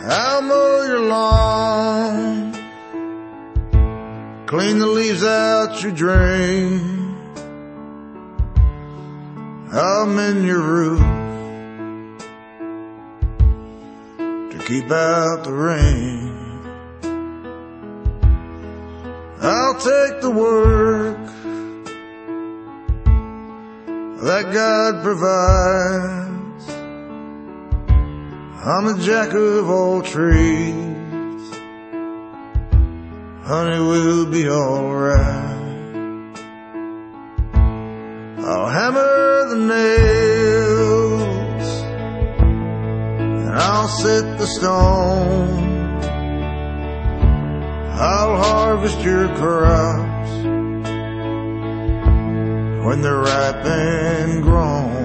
I'll mow your lawn, clean the leaves out your drain. I'll mend your roof to keep out the rain. I'll take the work that God provides. I'm a jack of all trades, honey, we'll be alright. I'll hammer the nails and I'll set the stone. I'll harvest your crops when they're ripe and grown.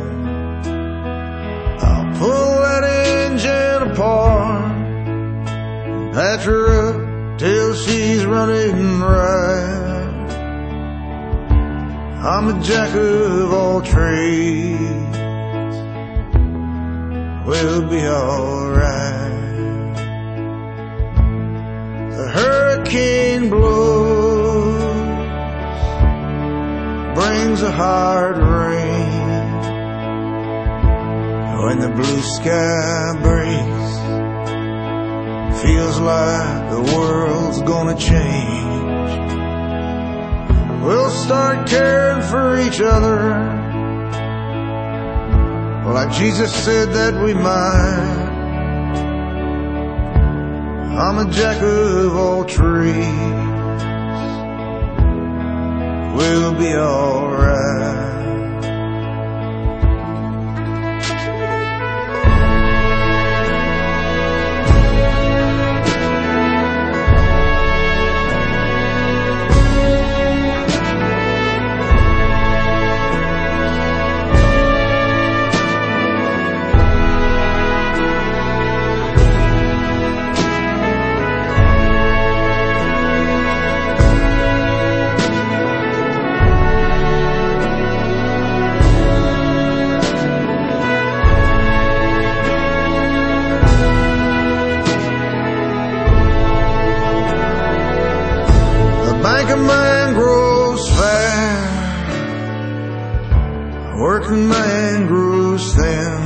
I'll pull that engine apart, patch her up till she's running right. I'm a jack of all trades, we'll be alright. The hurricane blows, brings a hard rain. When the blue sky breaks, feels like the world's gonna change. We'll start caring for each other, like Jesus said that we might. I'm a jack of all trades, we'll be alright. Banker man grows fat, working man grows thin.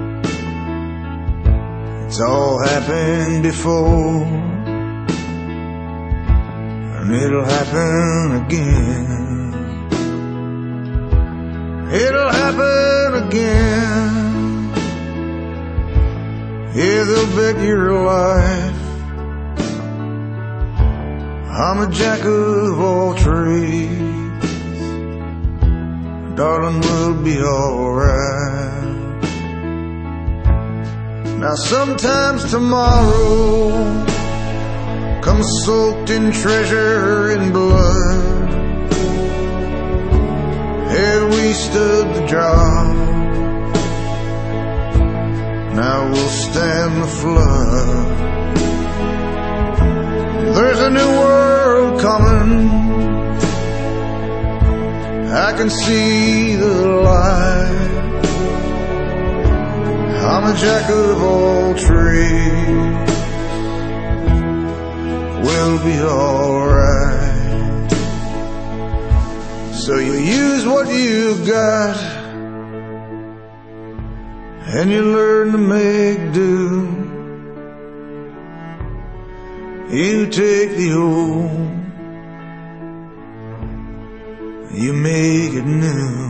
It's all happened before, and it'll happen again. It'll happen again. Yeah, they'll bet your life. I'm a jack of all trades, darling, we'll be alright. Now sometimes tomorrow comes soaked in treasure and blood. Had we stood the job, now we'll stand the flood. There's a new world coming, I can see the light. I'm a jack of all trades, we'll be alright. So you use what you got, and you learn to make do. You take the old, you make it new.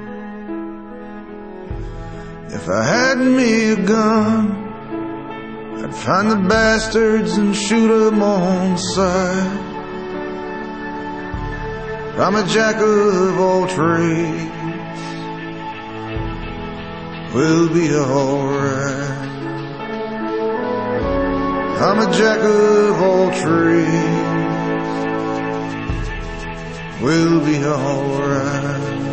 If I had me a gun, I'd find the bastards and shoot 'em on sight. I'm a jack of all trades, we'll be alright. I'm a jack of all trades, we'll be alright.